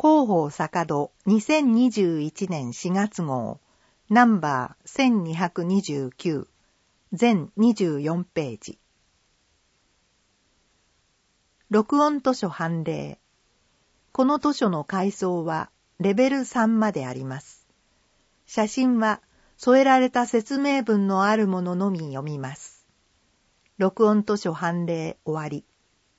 広報坂戸2021年4月号ナンバー1229全24ページ。録音図書判例。この図書の階層はレベル3まであります。写真は添えられた説明文のあるもののみ読みます。録音図書判例終わり。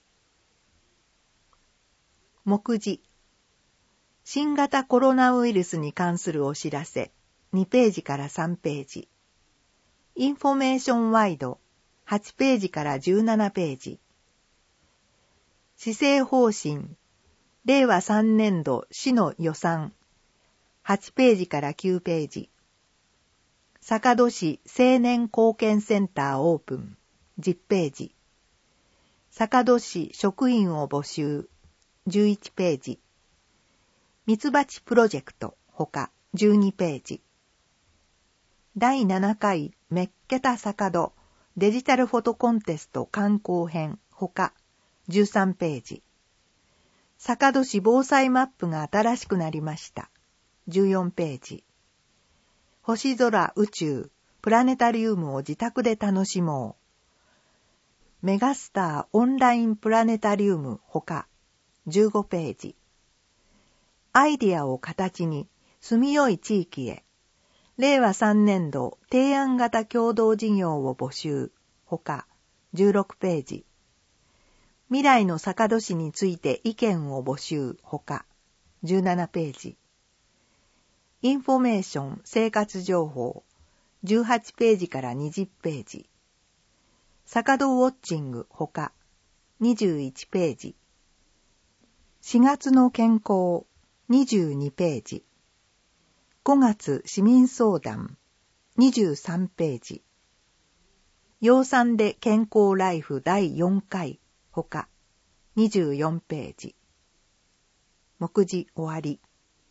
目次。新型コロナウイルスに関するお知らせ2ページから3ページ。インフォメーションワイド8ページから17ページ。施政方針令和3年度市の予算8ページから9ページ。坂戸市青年貢献センターオープン10ページ。坂戸市職員を募集11ページ。ミツバチプロジェクトほか12ページ。第7回メッケタ坂戸デジタルフォトコンテスト観光編ほか13ページ。坂戸市防災マップが新しくなりました14ページ。星空宇宙プラネタリウムを自宅で楽しもう。メガスターオンラインプラネタリウムほか15ページ。アイディアを形に住みよい地域へ令和3年度提案型共同事業を募集ほか16ページ。未来の坂戸市について意見を募集ほか17ページ。インフォメーション生活情報18ページから20ページ。坂戸ウォッチングほか21ページ。4月の健康22ページ。5月市民相談23ページ。養蚕で健康ライフ第4回ほか24ページ。目次終わり。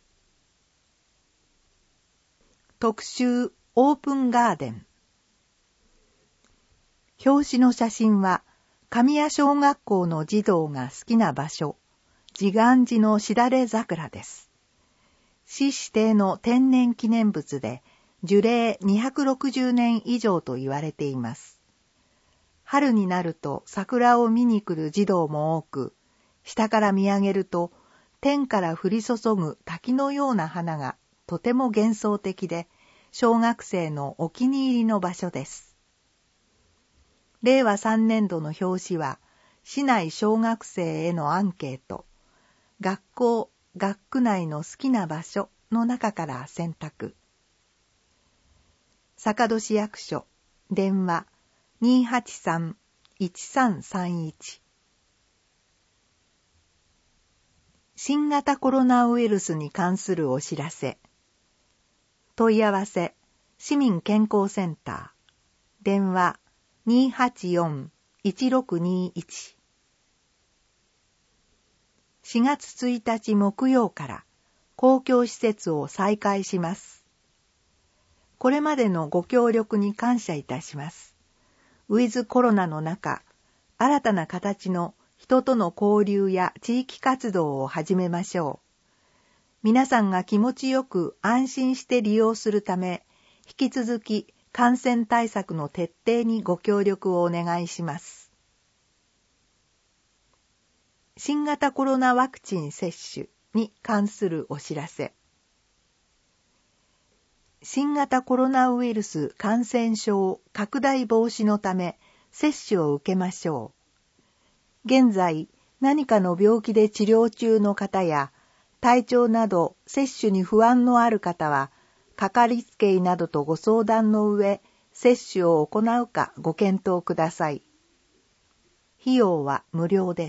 特集オープンガーデン。表紙の写真は神谷小学校の児童が好きな場所自願寺のしだれ桜です。市指定の天然記念物で樹齢260年以上と言われています。春になると桜を見に来る児童も多く、下から見上げると天から降り注ぐ滝のような花がとても幻想的で、小学生のお気に入りの場所です。令和3年度の表紙は、市内小学生へのアンケート、学校・学区内の好きな場所の中から選択。坂戸市役所、電話283-1331。新型コロナウイルスに関するお知らせ。問い合わせ、市民健康センター、電話284-1621。4月1日木曜から公共施設を再開します。これまでのご協力に感謝いたします。ウィズコロナの中、新たな形の人との交流や地域活動を始めましょう。皆さんが気持ちよく安心して利用するため、引き続き感染対策の徹底にご協力をお願いします。新型コロナワクチン接種に関するお知らせ。新型コロナウイルス感染症拡大防止のため接種を受けましょう。現在、何かの病気で治療中の方や、体調など接種に不安のある方は、かかりつけ医などとご相談の上、接種を行うかご検討ください。費用は無料です。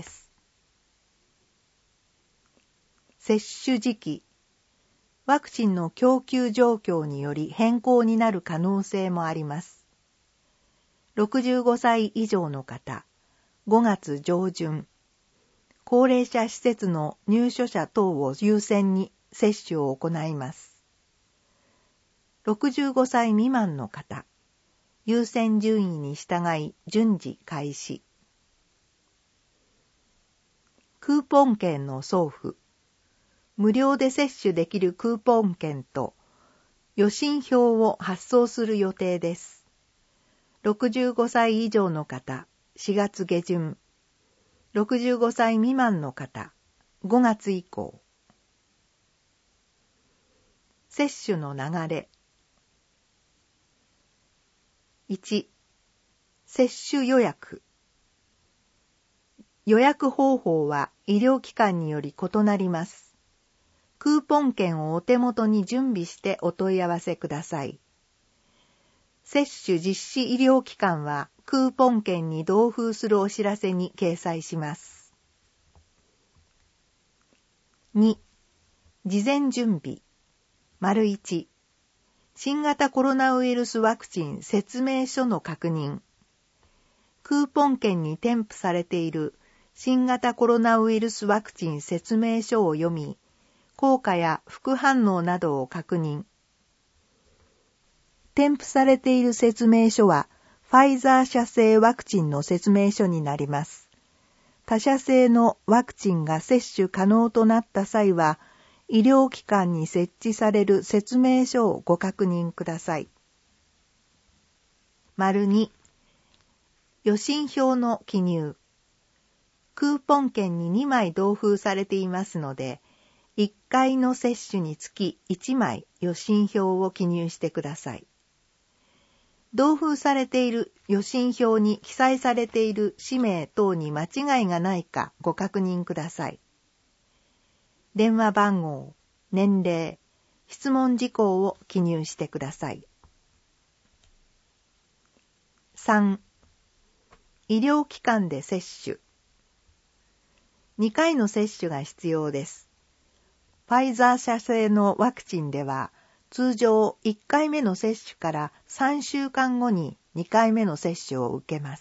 接種時期。ワクチンの供給状況により変更になる可能性もあります。65歳以上の方、5月上旬、高齢者施設の入所者等を優先に接種を行います。65歳未満の方、優先順位に従い順次開始。クーポン券の送付。 無料で接種できるクーポン券と予診票を発送する予定です。65歳以上の方、4月下旬。65歳未満の方、5月以降。接種の流れ。1、接種予約。予約方法は医療機関により異なります。クーポン券をお手元に準備してお問い合わせください。接種実施医療機関はクーポン券に同封するお知らせに掲載します。2、事前準備。1、新型コロナウイルスワクチン説明書の確認。クーポン券に添付されている新型コロナウイルスワクチン説明書を読み、効果や副反応などを確認。添付されている説明書は、ファイザー社製ワクチンの説明書になります。他社製のワクチンが接種可能となった際は、医療機関に設置される説明書をご確認ください。2、予診票の記入。クーポン券に2枚同封されていますので、1回の接種につき1枚予診票を記入してください。同封されている予診票に記載されている氏名等に間違いがないかご確認ください。電話番号、年齢、質問事項を記入してください。3、医療機関で接種。2回の接種が必要です。ファイザー社製のワクチンでは、通常1回目の接種から3週間後に2回目の接種を受けます。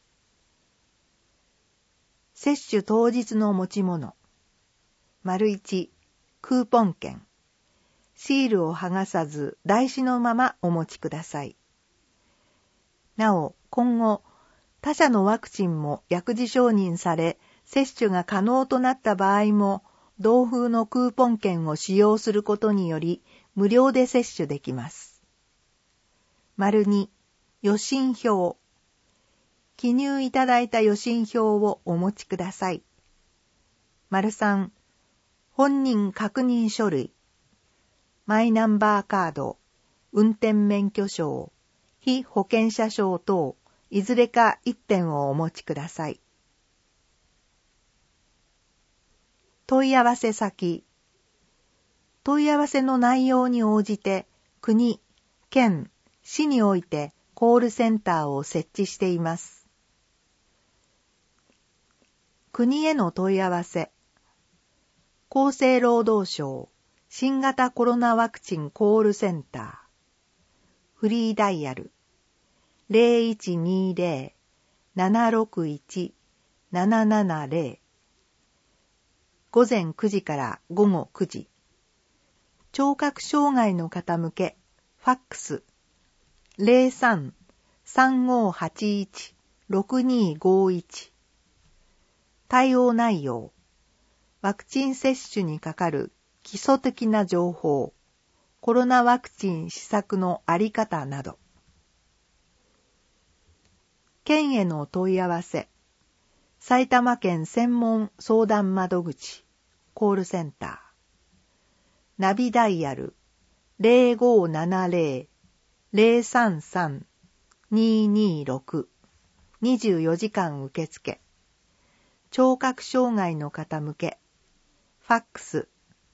接種当日の持ち物。1、クーポン券。シールを剥がさず台紙のままお持ちください。なお、今後、他社のワクチンも薬事承認され、接種が可能となった場合も、同封のクーポン券を使用することにより、無料で接種できます。2、予診票。記入いただいた予診票をお持ちください。3、本人確認書類。マイナンバーカード、運転免許証、被保険者証等、いずれか1点をお持ちください。問い合わせ先。問い合わせの内容に応じて、国、県、市においてコールセンターを設置しています。国への問い合わせ。厚生労働省新型コロナワクチンコールセンター。フリーダイヤル 0120-761-770。午前9時から午後9時。聴覚障害の方向け、ファックス 03-3581-6251。対応内容。ワクチン接種にかかる基礎的な情報、コロナワクチン施策のあり方など。県への問い合わせ。埼玉県専門相談窓口、コールセンター。ナビダイヤル 0570-033-226。24時間受付。聴覚障害の方向け。ファックス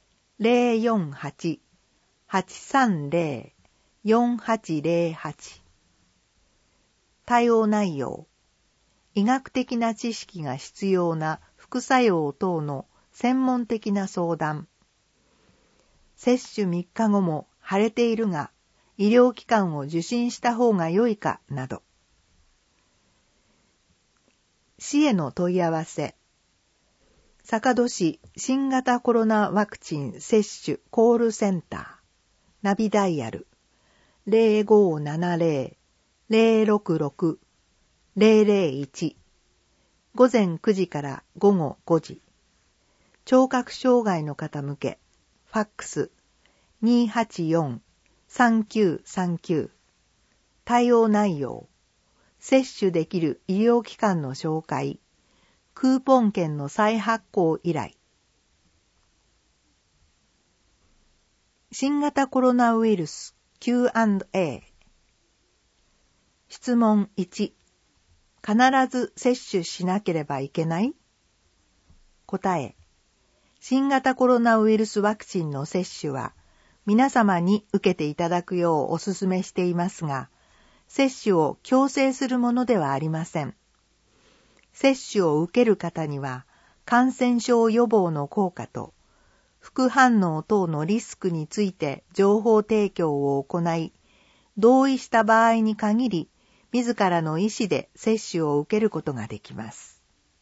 048-830-4808。対応内容。医学的な知識が必要な副作用等の専門的な相談。接種3日後も腫れているが、医療機関を受診した方が良いかなど。市への問い合わせ。坂戸市新型コロナワクチン接種コールセンター。ナビダイヤル 0570-066-001。午前9時から午後5時。 聴覚障害の方向け、ファックス 284-3939。対応内容、接種できる医療機関の紹介、クーポン券の再発行依頼。新型コロナウイルス Q&A。質問1、必ず接種しなければいけない？答え、新型コロナウイルスワクチンの接種は皆様に受けていただくようお勧めしていますが、接種を強制するものではありません。接種を受ける方には感染症予防の効果と副反応等のリスクについて情報提供を行い、同意した場合に限り自らの意思で接種を受けることができます。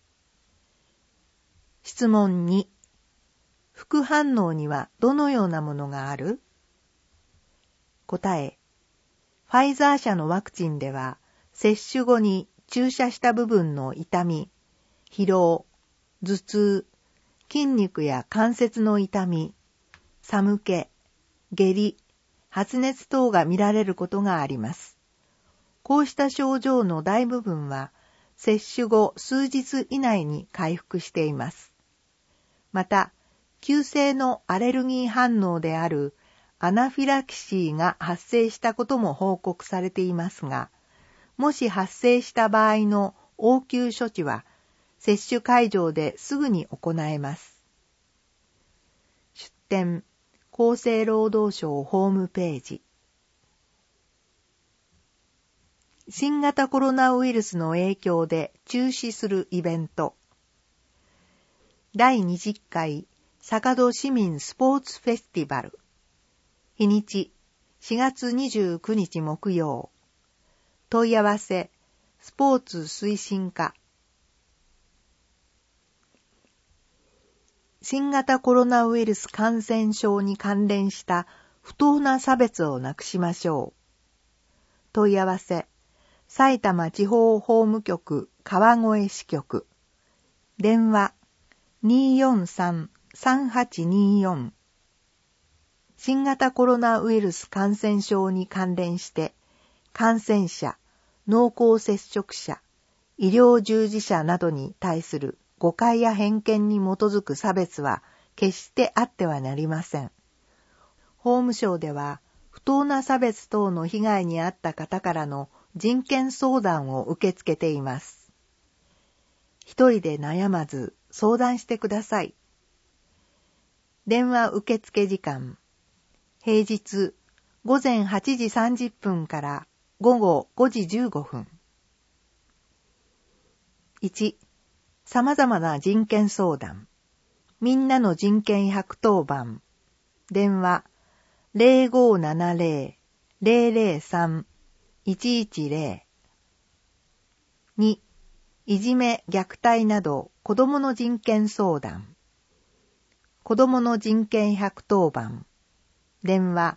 質問2、副反応にはどのようなものがある？答え、ファイザー社のワクチンでは、接種後に注射した部分の痛み、疲労、頭痛、筋肉や関節の痛み、寒気、下痢、発熱等が見られることがあります。こうした症状の大部分は、接種後数日以内に回復しています。また、急性のアレルギー反応であるアナフィラキシーが発生したことも報告されていますが、もし発生した場合の応急処置は、接種会場ですぐに行えます。出典、厚生労働省ホームページ。新型コロナウイルスの影響で中止するイベント。第20回坂戸市民スポーツフェスティバル。日にち4月29日木曜。問い合わせ、スポーツ推進課。新型コロナウイルス感染症に関連した不当な差別をなくしましょう。問い合わせ、埼玉地方法務局川越支局。電話 243-3824。新型コロナウイルス感染症に関連して感染者、濃厚接触者、医療従事者などに対する誤解や偏見に基づく差別は決してあってはなりません。法務省では不当な差別等の被害に遭った方からの人権相談を受け付けています。一人で悩まず相談してください。電話受付時間、平日午前8時30分から午後5時15分。1、様々な人権相談。みんなの人権110番。電話 0570-003-110。2、いじめ、虐待など子どもの人権相談。子どもの人権110番。電話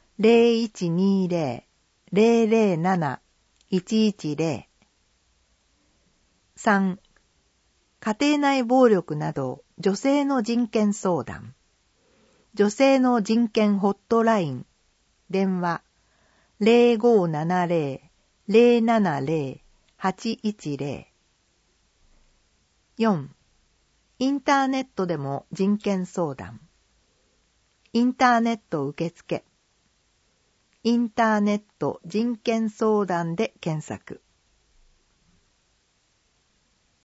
0120-007-110。3、家庭内暴力など女性の人権相談。女性の人権ホットライン。電話 0570-070-810。4、インターネットでも人権相談。インターネット受付。インターネット人権相談で検索。